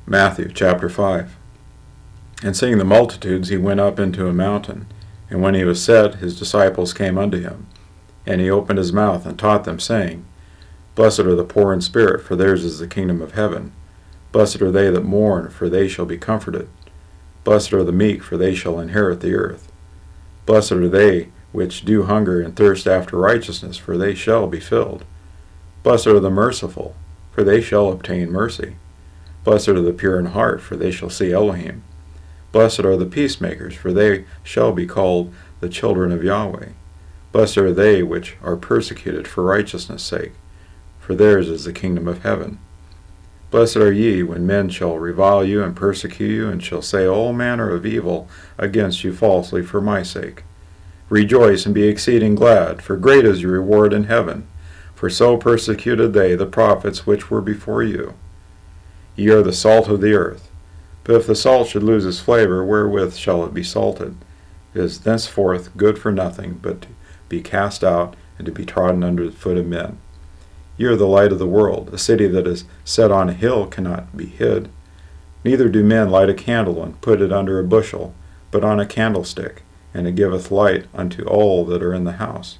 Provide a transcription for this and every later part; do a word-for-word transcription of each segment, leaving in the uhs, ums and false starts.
Matthew chapter five. And seeing the multitudes, he went up into a mountain. And when he was set, his disciples came unto him. And he opened his mouth and taught them, saying, Blessed are the poor in spirit, for theirs is the kingdom of heaven. Blessed are they that mourn, for they shall be comforted. Blessed are the meek, for they shall inherit the earth. Blessed are they which do hunger and thirst after righteousness, for they shall be filled. Blessed are the merciful, for they shall obtain mercy. Blessed are the pure in heart, for they shall see Elohim. Blessed are the peacemakers, for they shall be called the children of Yahweh. Blessed are they which are persecuted for righteousness' sake, for theirs is the kingdom of heaven. Blessed are ye when men shall revile you and persecute you, and shall say all manner of evil against you falsely for my sake. Rejoice and be exceeding glad, for great is your reward in heaven. For so persecuted they the prophets which were before you. Ye are the salt of the earth. But if the salt should lose its flavor, wherewith shall it be salted? It is thenceforth good for nothing, but to be cast out, and to be trodden under the foot of men. Ye are the light of the world. A city that is set on a hill cannot be hid. Neither do men light a candle, and put it under a bushel, but on a candlestick, and it giveth light unto all that are in the house.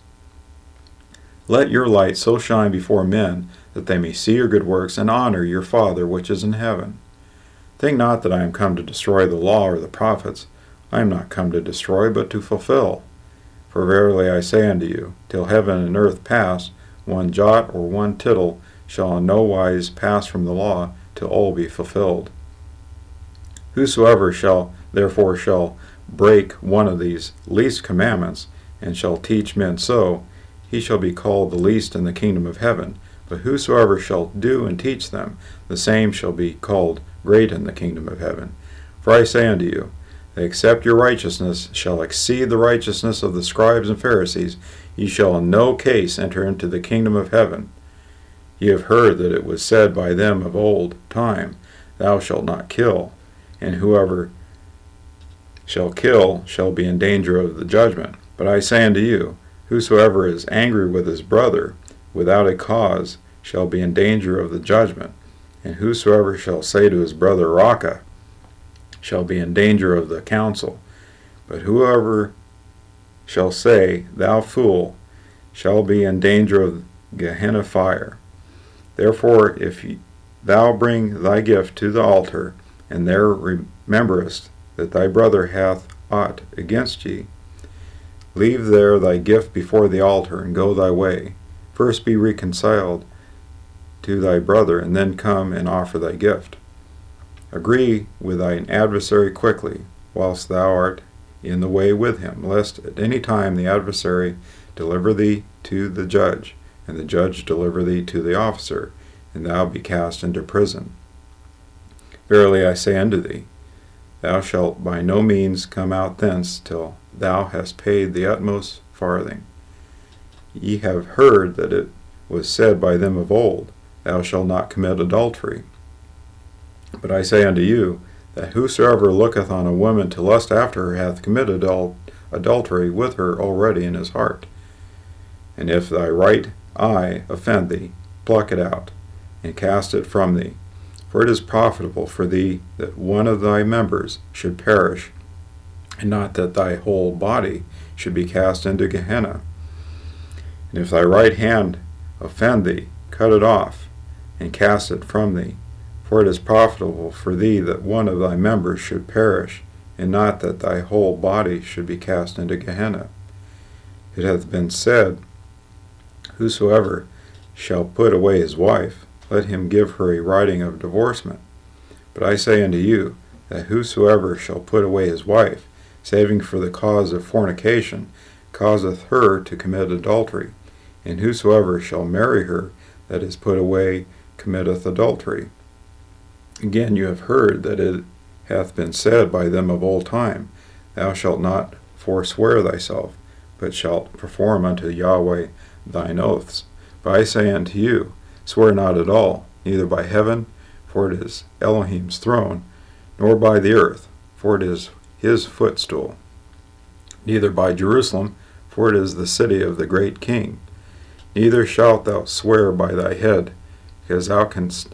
Let your light so shine before men, that they may see your good works, and honor your Father which is in heaven. Think not that I am come to destroy the law or the prophets. I am not come to destroy, but to fulfill. For verily I say unto you, till heaven and earth pass, one jot or one tittle shall in no wise pass from the law, till all be fulfilled. Whosoever shall therefore shall break one of these least commandments, and shall teach men so, he shall be called the least in the kingdom of heaven. But whosoever shall do and teach them, the same shall be called great in the kingdom of heaven. For I say unto you, that except your righteousness shall exceed the righteousness of the scribes and Pharisees, ye shall in no case enter into the kingdom of heaven. Ye have heard that it was said by them of old time, Thou shalt not kill, and whoever shall kill shall be in danger of the judgment. But I say unto you, whosoever is angry with his brother without a cause shall be in danger of the judgment. And whosoever shall say to his brother, Raca, shall be in danger of the council. But whoever shall say, Thou fool, shall be in danger of Gehenna fire. Therefore, if thou bring thy gift to the altar, and there rememberest that thy brother hath aught against thee, leave there thy gift before the altar, and go thy way. First be reconciled to thy brother, and then come and offer thy gift. Agree with thine adversary quickly, whilst thou art in the way with him, lest at any time the adversary deliver thee to the judge, and the judge deliver thee to the officer, and thou be cast into prison. Verily I say unto thee, thou shalt by no means come out thence till thou hast paid the utmost farthing. Ye have heard that it was said by them of old, Thou shalt not commit adultery. But I say unto you, that whosoever looketh on a woman to lust after her hath committed adul- adultery with her already in his heart. And if thy right eye offend thee, pluck it out, and cast it from thee. For it is profitable for thee that one of thy members should perish, and not that thy whole body should be cast into Gehenna. And if thy right hand offend thee, cut it off, and cast it from thee. For it is profitable for thee that one of thy members should perish, and not that thy whole body should be cast into Gehenna. It hath been said, Whosoever shall put away his wife, let him give her a writing of divorcement. But I say unto you, that whosoever shall put away his wife, saving for the cause of fornication, causeth her to commit adultery. And whosoever shall marry her that is put away committeth adultery. Again, you have heard that it hath been said by them of old time, Thou shalt not forswear thyself, but shalt perform unto Yahweh thine oaths. But I say unto you, swear not at all, neither by heaven, for it is Elohim's throne, nor by the earth, for it is his footstool, neither by Jerusalem, for it is the city of the great king. Neither shalt thou swear by thy head, because thou canst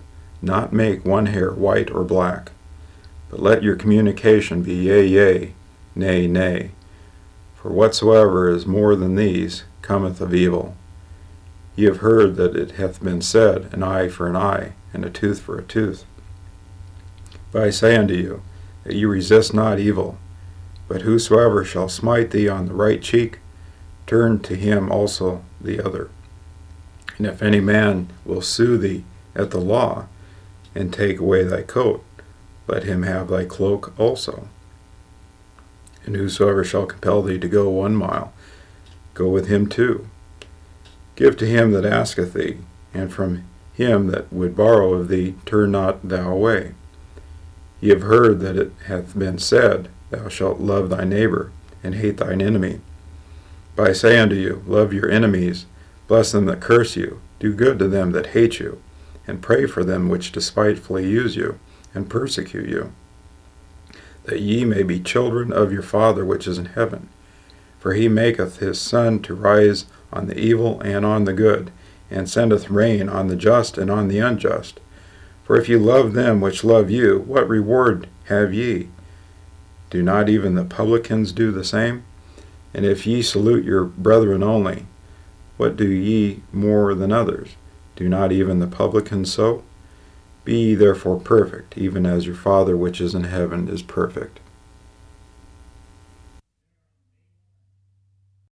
not make one hair white or black. But let your communication be yea, yea, nay, nay. For whatsoever is more than these cometh of evil. Ye have heard that it hath been said, an eye for an eye, and a tooth for a tooth. But I say unto you, that ye resist not evil, but whosoever shall smite thee on the right cheek, turn to him also the other. And if any man will sue thee at the law, and take away thy coat, let him have thy cloak also. And whosoever shall compel thee to go one mile, go with him two. Give to him that asketh thee, and from him that would borrow of thee turn not thou away. Ye have heard that it hath been said, Thou shalt love thy neighbor, and hate thine enemy. But I say unto you, love your enemies, bless them that curse you, do good to them that hate you, and pray for them which despitefully use you, and persecute you, that ye may be children of your Father which is in heaven. For he maketh his sun to rise on the evil and on the good, and sendeth rain on the just and on the unjust. For if ye love them which love you, what reward have ye? Do not even the publicans do the same? And if ye salute your brethren only, what do ye more than others? Do not even the publicans so? Be ye therefore perfect, even as your Father which is in heaven is perfect.